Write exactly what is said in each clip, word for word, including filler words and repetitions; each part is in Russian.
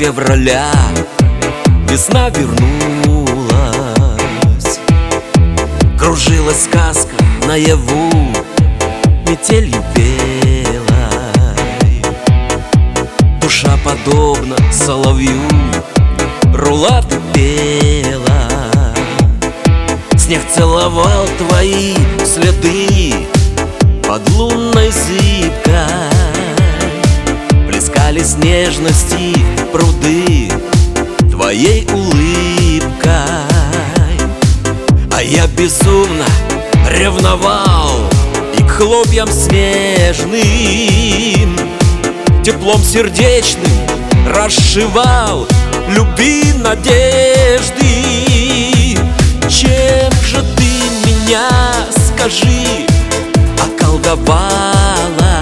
февраля весна вернулась. Кружилась сказка наяву, метелью белой. Душа подобна соловью рулаты пела. Снег целовал твои следы под лунной зыбкой. Плескались нежности пруды твоей улыбкой. А я безумно ревновал и к хлопьям снежным теплом сердечным расшивал любви надежды. Чем же ты меня, скажи, околдовала?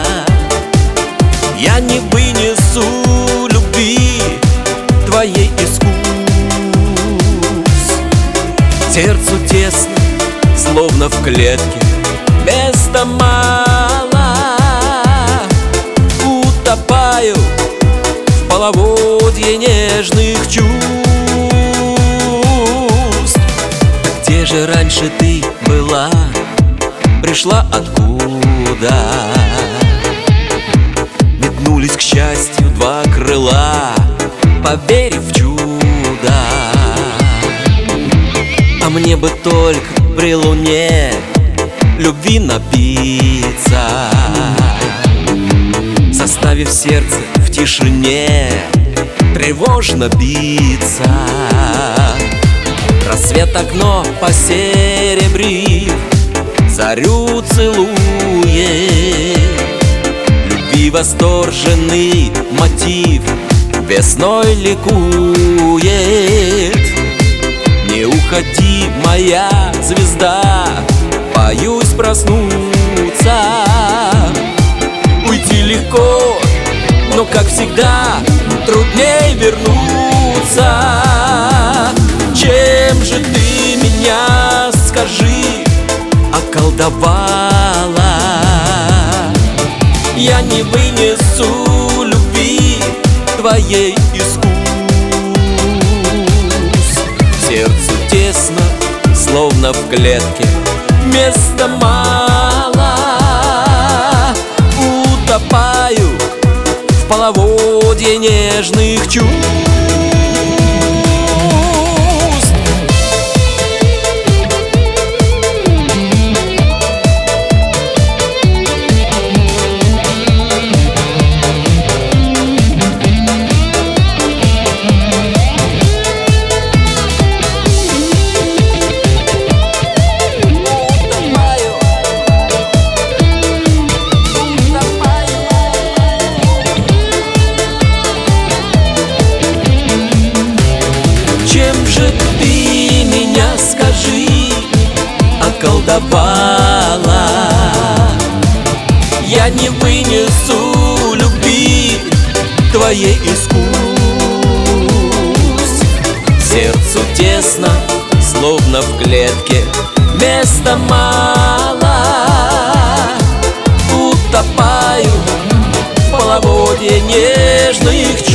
Я не вынесу любви твоей искус. Сердцу тесно, словно в клетке, места мало. Утопаю в половодье нежных чувств. Где же раньше ты была? Пришла откуда? Метнулись к счастью два крыла, поверив в чудо. А мне бы только при луне любви напиться, заставив сердце в тишине тревожно биться. Рассвет окно посеребрив, зарю целует. Любви восторженный мотив весной ликует. Не уходи, моя звезда, боюсь проснуться. Уйти легко, но, как всегда, трудней вернуться. Чем же ты меня, скажи, околдовала? Я не вынесу любви твоей искус. Сердцу тесно, словно в клетке, места мало. Утопаю в половодье нежных чувств. Околдовала. Я не вынесу любви твоей искус. Сердцу тесно, словно в клетке, места мало. Утопаю в половодье нежных чувств.